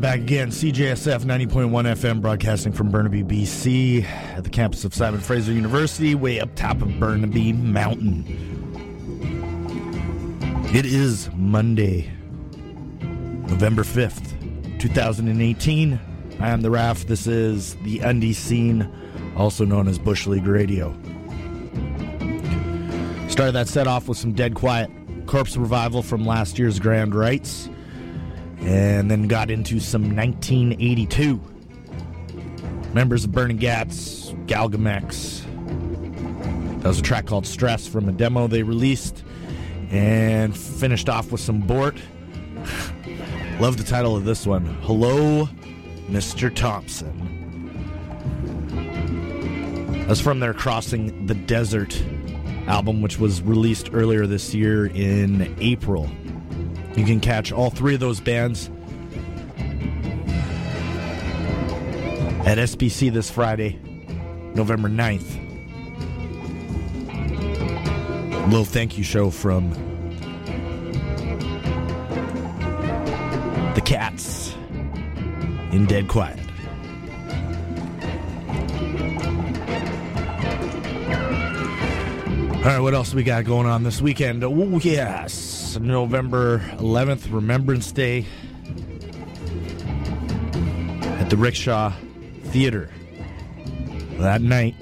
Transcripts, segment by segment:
back again. CJSF 90.1 FM, broadcasting from Burnaby, BC, at the campus of Simon Fraser University, way up top of Burnaby Mountain. It is Monday, November 5th, 2018. I am the Raf. This is the Undie Scene, also known as Bush League Radio. Started that set off with some Dead Quiet, Corpse Revival from last year's Grand Rites, and then got into some 1982. Members of Burning Gats, Galgamex. That was a track called Stress from a demo they released, and finished off with some Bort. Love the title of this one, Hello, Mr. Thompson. That's from their Crossing the Desert album, which was released earlier this year in April. You can catch all three of those bands at SPC this Friday, November 9th. A little thank you show from the Cats in Dead Quiet. All right, what else we got going on this weekend? Oh, yes. November 11th, Remembrance Day at the Rickshaw Theater. That night,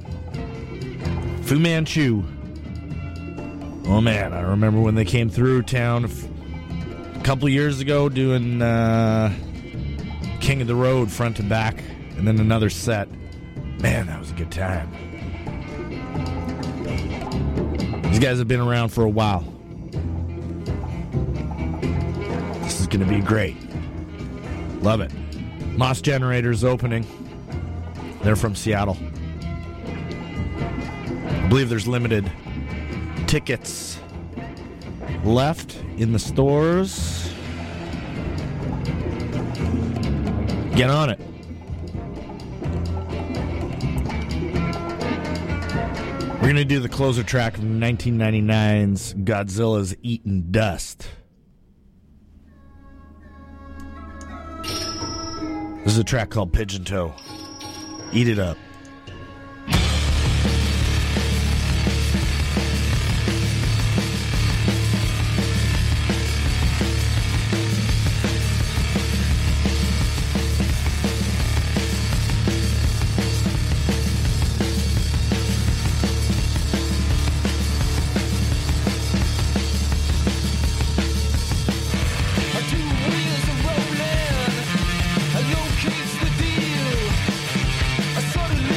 Fu Manchu. Oh, man, I remember when they came through town a couple years ago doing King of the Road front to back, and then another set. Man, that was a good time. These guys have been around for a while. This is going to be great. Love it. Moss Generator's opening. They're from Seattle. I believe there's limited tickets left in the stores. Get on it. We're going to do the closer track from 1999's Godzilla's Eatin' Dust. This is a track called Pigeon Toe. Eat it up. Suddenly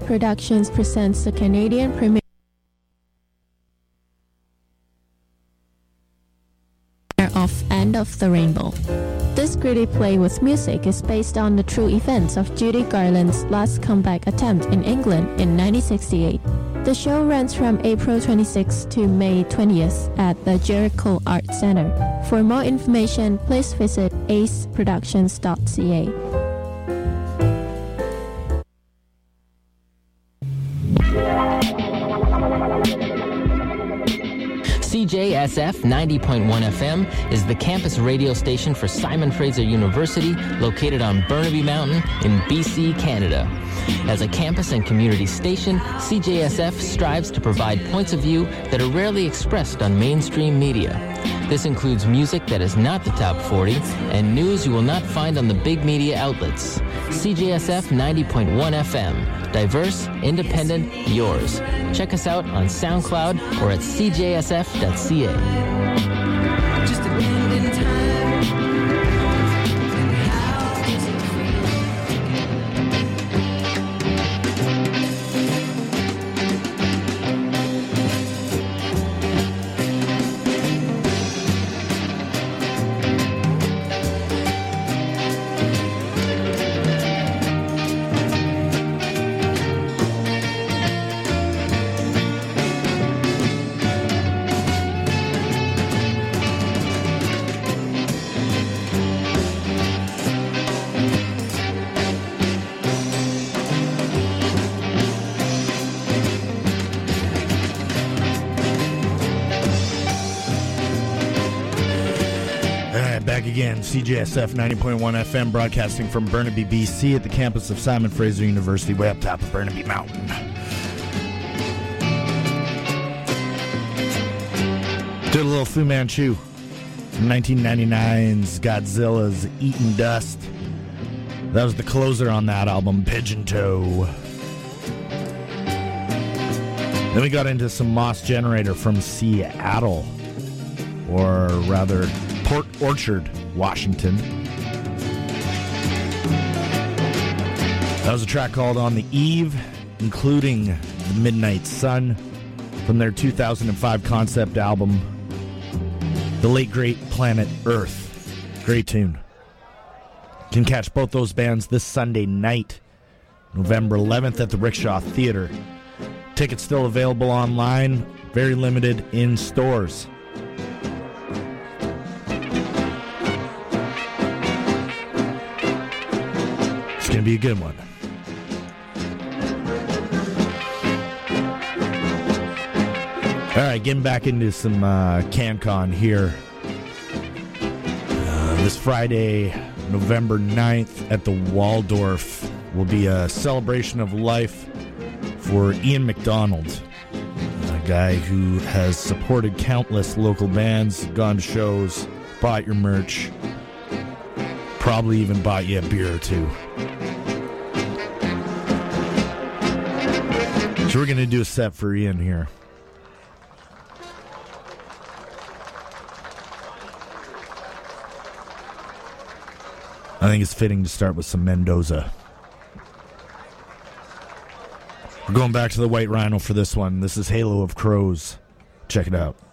Productions presents the Canadian premiere of End of the Rainbow. This gritty play with music is based on the true events of Judy Garland's last comeback attempt in England in 1968. The show runs from April 26th to May 20th at the Jericho Art Centre. For more information, please visit aceproductions.ca. CJSF 90.1 FM is the campus radio station for Simon Fraser University, located on Burnaby Mountain in BC, Canada. As a campus and community station, CJSF strives to provide points of view that are rarely expressed on mainstream media. This includes music that is not the top 40 and news you will not find on the big media outlets. CJSF 90.1 FM. Diverse, independent, yours. Check us out on SoundCloud or at cjsf.ca. Just a minute in time. Again, CJSF 90.1 FM broadcasting from Burnaby, BC at the campus of Simon Fraser University, way up top of Burnaby Mountain. Did a little Fu Manchu from 1999's Godzilla's Eaten Dust. That was the closer on that album, Pigeon Toe. Then we got into some Moss Generator from Seattle, or rather Port Orchard, Washington. That was a track called On the Eve, including The Midnight Sun, from their 2005 concept album, The Late Great Planet Earth. Great tune. You can catch both those bands this Sunday night, November 11th at the Rickshaw Theater. Tickets still available online, very limited in stores. Going to be a good one. All right, getting back into some CanCon here. This Friday, November 9th at the Waldorf will be a celebration of life for Ian McDonald, a guy who has supported countless local bands, gone to shows, bought your merch, probably even bought you a beer or two. So we're going to do a set for Ian here. I think it's fitting to start with some Mendoza. We're going back to the White Rhino for this one. This is Halo of Crows. Check it out.